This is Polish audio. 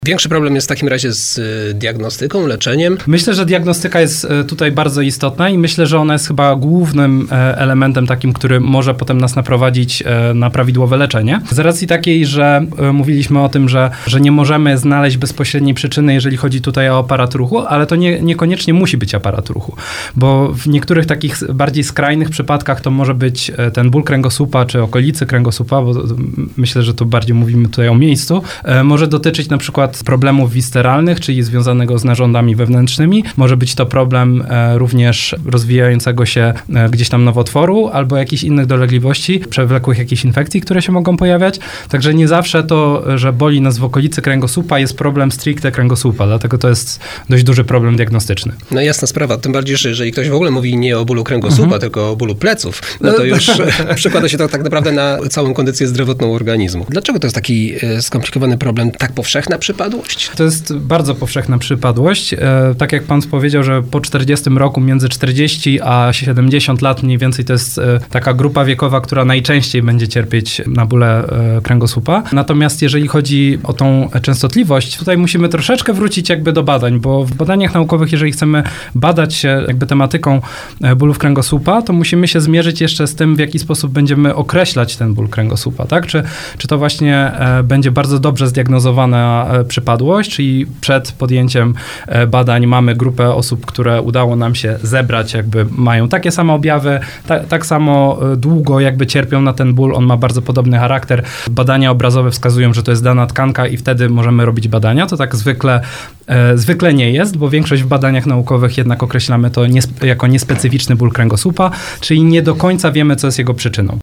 Większy problem jest w takim razie z diagnostyką, leczeniem? Myślę, że diagnostyka jest tutaj bardzo istotna i myślę, że ona jest chyba głównym elementem takim, który może potem nas naprowadzić na prawidłowe leczenie. Z racji takiej, że mówiliśmy o tym, że nie możemy znaleźć bezpośredniej przyczyny, jeżeli chodzi tutaj o aparat ruchu, ale to niekoniecznie musi być aparat ruchu, bo w niektórych takich bardziej skrajnych przypadkach to może być ten ból kręgosłupa czy okolicy kręgosłupa, bo myślę, że tu bardziej mówimy tutaj o miejscu. Może dotyczyć na przykład problemów wisteralnych, czyli związanego z narządami wewnętrznymi. Może być to problem również rozwijającego się gdzieś tam nowotworu albo jakichś innych dolegliwości, przewlekłych jakichś infekcji, które się mogą pojawiać. Także nie zawsze to, że boli nas w okolicy kręgosłupa, jest problem stricte kręgosłupa, dlatego to jest dość duży problem diagnostyczny. No jasna sprawa, tym bardziej, że jeżeli ktoś w ogóle mówi nie o bólu kręgosłupa, tylko o bólu pleców, no to już przekłada się to tak naprawdę na całą kondycję zdrowotną organizmu. Dlaczego to jest taki skomplikowany problem, tak powszechna przypadłość? To jest bardzo powszechna przypadłość. Tak jak pan powiedział, że po 40 roku, między 40 a 70 lat mniej więcej to jest taka grupa wiekowa, która najczęściej będzie cierpieć na bóle kręgosłupa. Natomiast jeżeli chodzi o tą częstotliwość, tutaj musimy troszeczkę wrócić jakby do badań, bo w badaniach naukowych, jeżeli chcemy badać się jakby tematyką bólów kręgosłupa, to musimy się zmierzyć jeszcze z tym, w jaki sposób będziemy określać ten ból kręgosłupa, tak? Czy to właśnie będzie bardzo dobrze zdiagnozowana przypadłość, czyli przed podjęciem badań mamy grupę osób, które udało nam się zebrać, jakby mają takie same objawy, tak samo długo jakby cierpią na ten ból, on ma bardzo podobny charakter. Badania obrazowe wskazują, że to jest dana tkanka i wtedy możemy robić badania. To tak zwykle nie jest, bo większość w badaniach naukowych jednak określamy to jako niespecyficzny ból kręgosłupa, czyli nie do końca wiemy, co jest jego przyczyną.